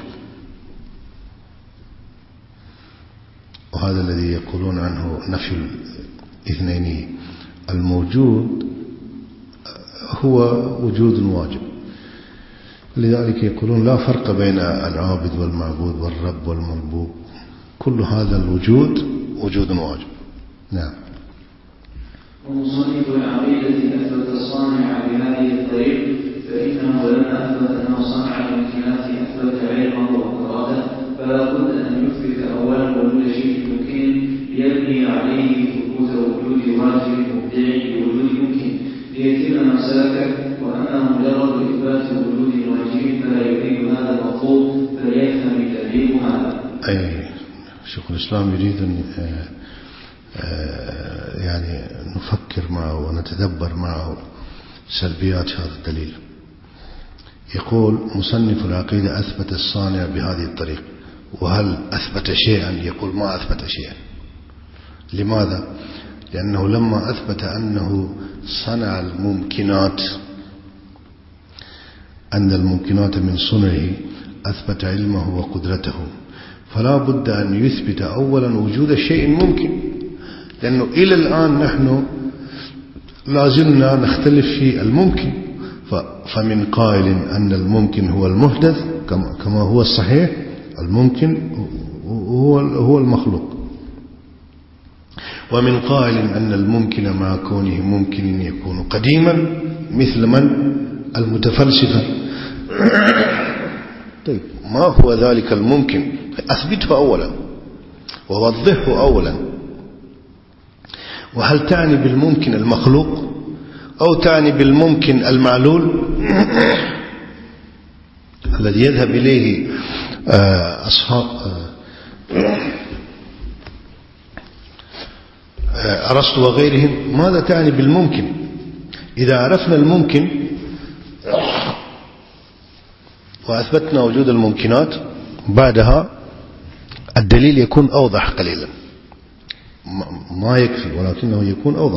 وهذا الذي يقولون عنه نفي الاثنينية. الموجود هو وجود واجب، لذلك يقولون لا فرق بين العابد والمعبود والرب والمربوب، كل هذا الوجود وجود واجب. نعم. ومصنف العقيدة أثبت الصانع بهذه الطريق، فإنه لما أثبت أنه صنع الممكنات أثبت علمه وقدرته، فلا بد أن يثبت أولا وجود شيء ممكن ليبني عليه ثبوت وجود واجب مبدع بوجود ممكن ليتم ما سلكه. وأما مجرد إثبات وجود واجب فلا يريد هذا المطلوب، فليفهم تأديب هذا. أي شيخ الإسلام يريد أن يعني نفكر معه ونتدبر معه سلبيات هذا الدليل. يقول مصنف العقيدة أثبت الصانع بهذه الطريقة، وهل أثبت شيئا؟ يقول ما أثبت شيئا. لماذا؟ لأنه لما أثبت أنه صنع الممكنات، أن الممكنات من صنعه، أثبت علمه وقدرته، فلا بد أن يثبت أولا وجود شيء ممكن، لأنه إلى الآن نحن لازلنا نختلف في الممكن. فمن قائل أن الممكن هو المحدث كما هو الصحيح، الممكن هو المخلوق. ومن قائل أن الممكن مع كونه ممكن يكون قديما، مثل من؟ المتفلسفة. طيب ما هو ذلك الممكن؟ أثبته أولا ووضحه أولا. وهل تعني بالممكن المخلوق أو تعني بالممكن المعلول الذي يذهب إليه أصحاب أرسطو وغيرهم؟ ماذا تعني بالممكن؟ إذا عرفنا الممكن وأثبتنا وجود الممكنات، بعدها الدليل يكون أوضح قليلا، ما يكفي ولكنه يكون أوضح.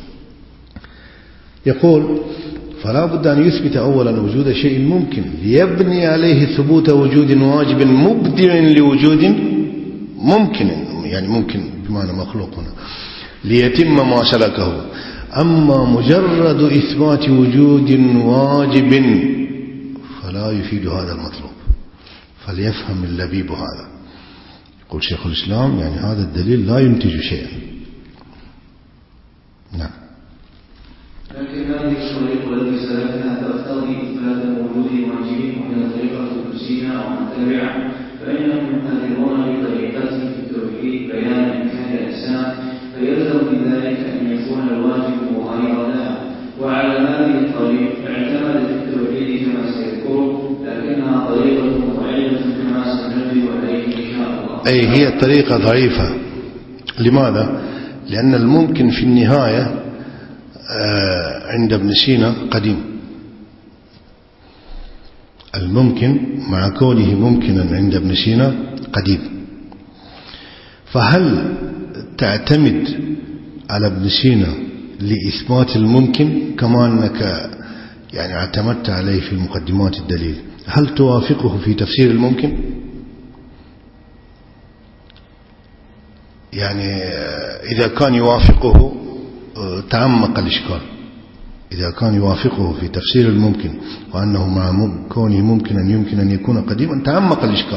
يقول فلا بد أن يثبت أولا وجود شيء ممكن ليبني عليه ثبوت وجود واجب مبدع لوجود ممكن، يعني ممكن بمعنى مخلوق هنا، ليتم ما سلكه. أما مجرد إثبات وجود واجب فلا يفيد هذا المطلوب، فليفهم اللبيب هذا. يقول شيخ الإسلام يعني هذا الدليل لا ينتج شيئا. نعم. لكن هذه الطريقة التي سلكها تقتضي إثبات وجود واجب، وهي طريقة الكسينة ومن تبعه، فإنهم يحذرون بطريقته في التوحيد بيان إمكان الإنسان، فيلزم من ذلك أن يكون الواجب أي هي طريقة ضعيفة. لماذا؟ لأن الممكن في النهاية عند ابن سينا قديم. الممكن مع كونه ممكنا عند ابن سينا قديم. فهل تعتمد على ابن سينا لإثبات الممكن كما أنك يعني اعتمدت عليه في مقدمات الدليل؟ هل توافقه في تفسير الممكن؟ يعني إذا كان يوافقه تعمق الإشكال. إذا كان يوافقه في تفسير الممكن وأنه مع كونه ممكنا يمكن أن يكون قديما تعمق الإشكال.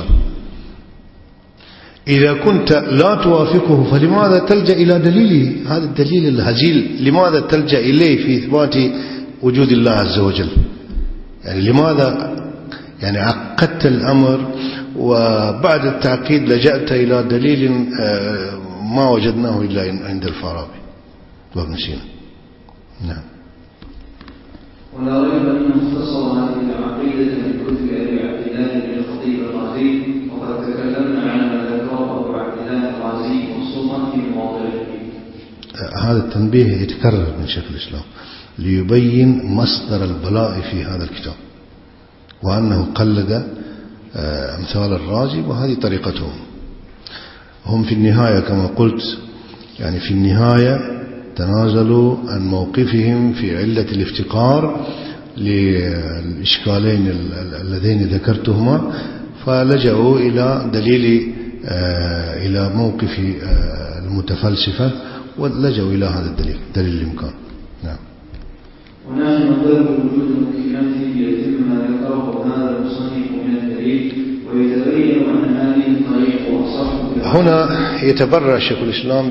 إذا كنت لا توافقه فلماذا تلجأ إلى دليله؟ هذا الدليل الهزيل لماذا تلجأ إليه في إثبات وجود الله عز وجل؟ يعني لماذا يعني عقدت الأمر وبعد التعقيد لجأت إلى دليل ما وجدناه إلا عند الفارابي وابن سينا؟ نعم. ولا ريب أن مختصر هذه العقيدة من كتب أبي عبد الله بن الخطيب الرازي، وقد تكلمنا عن ما ذكره أبو عبد الله الرازي خصوصا في مواضعه. هذا التنبيه يتكرر من شيخ الإسلام ليبين مصدر البلاء في هذا الكتاب، وأنه قلد أمثال الرازي، وهذه طريقتهم. هم في النهاية كما قلت يعني في النهاية تنازلوا عن موقفهم في علة الافتقار للإشكالين اللذين ذكرتهما، فلجأوا إلى دليل إلى موقف المتفلسفة ولجأوا إلى هذا الدليل، دليل الإمكان. نعم. ونحن نقر وجود الممكنات يتم ما ذكره هذا المصنف من الدليل، ويتبين أن هذه الطريقة أصح. هنا يتبرع شيخ الإسلام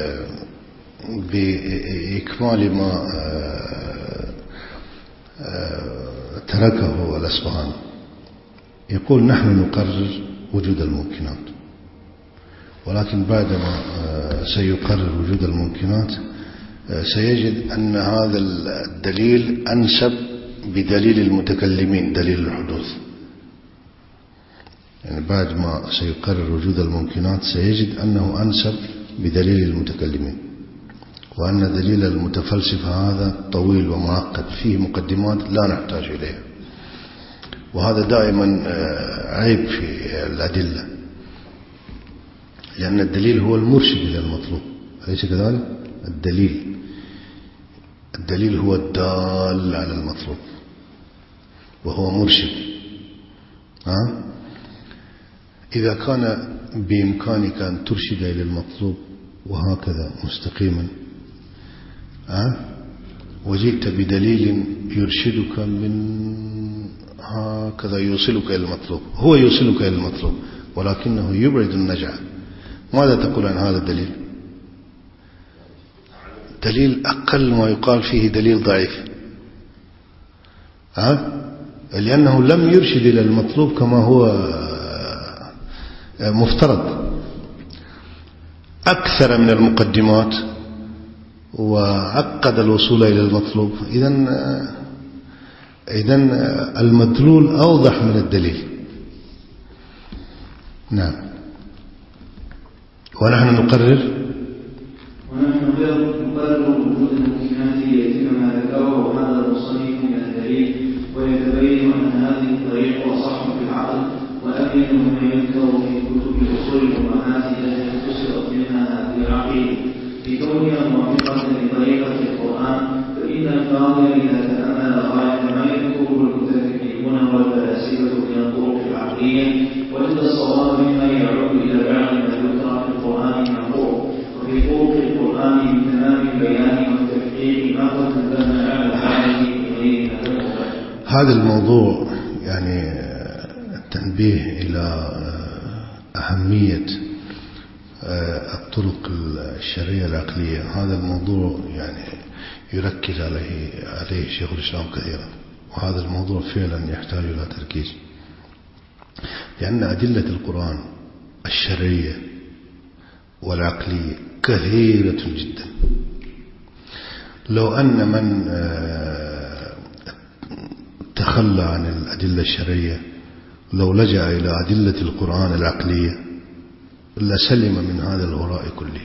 بإكمال ما تركه الأصبهاني. يقول نحن نقرر وجود الممكنات، ولكن بعدما سيقرر وجود الممكنات سيجد أن هذا الدليل أنسب بدليل المتكلمين، دليل الحدوث. يعني بعد ما سيقرر وجود الممكنات سيجد أنه أنسب بدليل المتكلمين، وأن دليل المتفلسفة هذا طويل ومعقد فيه مقدمات لا نحتاج إليها، وهذا دائما عيب في الأدلة، لأن الدليل هو المرشد إلى المطلوب، أليس كذلك؟ الدليل هو الدال على المطلوب وهو مرشد. إذا كان بإمكانك أن ترشد إلى المطلوب وهكذا مستقيما وجئت بدليل يرشدك من هكذا يوصلك إلى المطلوب، هو يوصلك إلى المطلوب ولكنه يبعد النجعة، ماذا تقول عن هذا الدليل؟ دليل أقل ما يقال فيه دليل ضعيف، لأنه لم يرشد إلى المطلوب كما هو مفترض، أكثر من المقدمات وعقد الوصول إلى المطلوب. إذن المدلول أوضح من الدليل. نعم. ونحن نقرر وجود الممكنات يتم ما ذكره هذا المصنف من الدليل، ويتبين أن هذه الطريقة أصح في العقل وأبين مما يذكر في كتب أصول الأمهات التي اختصرت منها هذه العقيدة بكونها موافقة لطريقة القرآن. فإن الفاضل إذا تأمل غاية ما يذكره المتكلمون والفلاسفة من الطرق العقلية وجد الصواب مما يعود إلى بعض ما ذكر في القرآن معقول، وفي طرق القرآن من تمام البيان والتحقيق ما قد نبهنا على حاله إليه. هذا الموضوع يعني التنبيه إلى أهمية الطرق الشرعية العقلية، هذا الموضوع يعني يركز عليه شيخ الإسلام كثيرا، وهذا الموضوع فعلا يحتاج إلى تركيز، لأن أدلة القرآن الشرعية والعقلية كثيرة جدا. لو أن من تخلى عن الأدلة الشرعية لو لجأ إلى أدلة القرآن العقلية لسلم من هذا الهراء كله،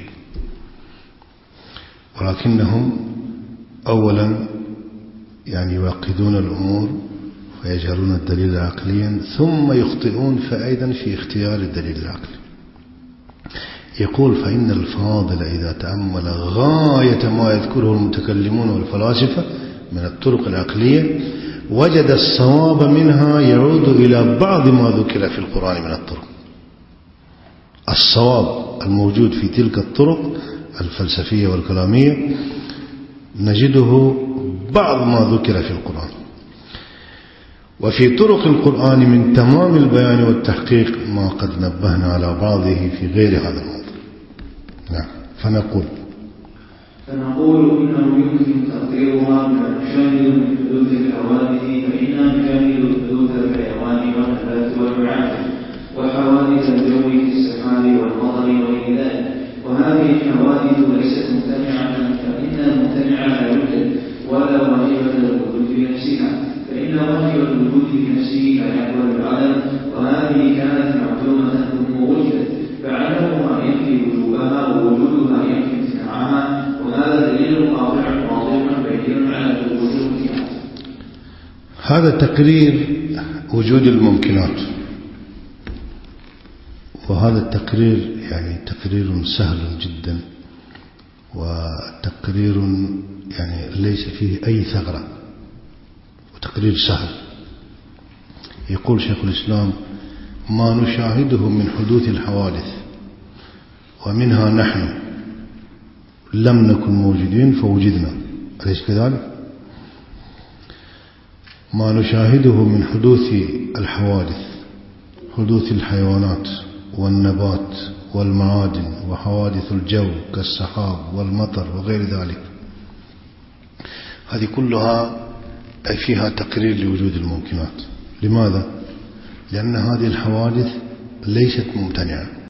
ولكنهم أولا يعني يوقدون الأمور ويجهلون الدليل عقليا، ثم يخطئون فأيضا في اختيار الدليل العقلي. يقول: فإن الفاضل إذا تأمل غاية ما يذكره المتكلمون والفلاسفة من الطرق العقلية وجد الصواب منها يعود إلى بعض ما ذكر في القرآن من الطرق. الصواب الموجود في تلك الطرق الفلسفية والكلامية نجده بعض ما ذكر في القرآن. وفي طرق القرآن من تمام البيان والتحقيق ما قد نبهنا على بعضه في غير هذا الموضوع. نعم. فنقول إنه يمكن تقديرها بما نشاهد من حدوث الحوادث، فإننا نشاهد حدوث الحيوان والنبات والمعادن وحوادث الجو في السحاب والمطر وغير ذلك، وهذه الحوادث ليست ممتنعة، فإن الممتنع لا يوجد ولا واجب الوجود في نفسها، فإن واجب الوجود في نفسه لا يقبل العدم، وهذه كانت معدومة ثم وجدت، فعدمها ينفي وجوبها ووجودها ينفي امتناعها، وهذا دليل قاطع واضح بين على الوجود فيها. هذا تقرير وجود الممكنات، وهذا التقرير يعني تقرير سهل جدا، وتقرير يعني ليس فيه أي ثغرة، وتقرير سهل. يقول شيخ الإسلام: ما نشاهده من حدوث الحوادث ومنها نحن لم نكن موجودين فوجدنا، أليس كذلك؟ ما نشاهده من حدوث الحوادث، حدوث الحيوانات والنبات والمعادن وحوادث الجو كالسحاب والمطر وغير ذلك، هذه كلها فيها تقرير لوجود الممكنات. لماذا؟ لأن هذه الحوادث ليست ممتنعة،